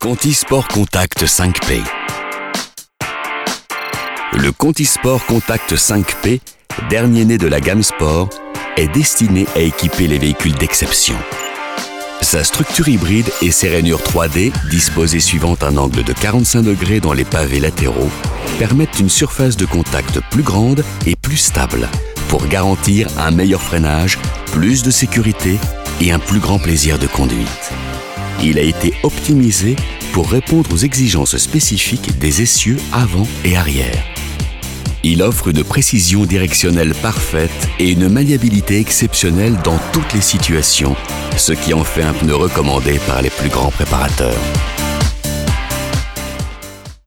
Contisport Contact 5P. Le Contisport Contact 5P, dernier né de la gamme Sport, est destiné à équiper les véhicules d'exception. Sa structure hybride et ses rainures 3D, disposées suivant un angle de 45 degrés dans les pavés latéraux, permettent une surface de contact plus grande et plus stable pour garantir un meilleur freinage, plus de sécurité et un plus grand plaisir de conduite. Il a été optimisé pour répondre aux exigences spécifiques des essieux avant et arrière. Il offre une précision directionnelle parfaite et une maniabilité exceptionnelle dans toutes les situations, ce qui en fait un pneu recommandé par les plus grands préparateurs.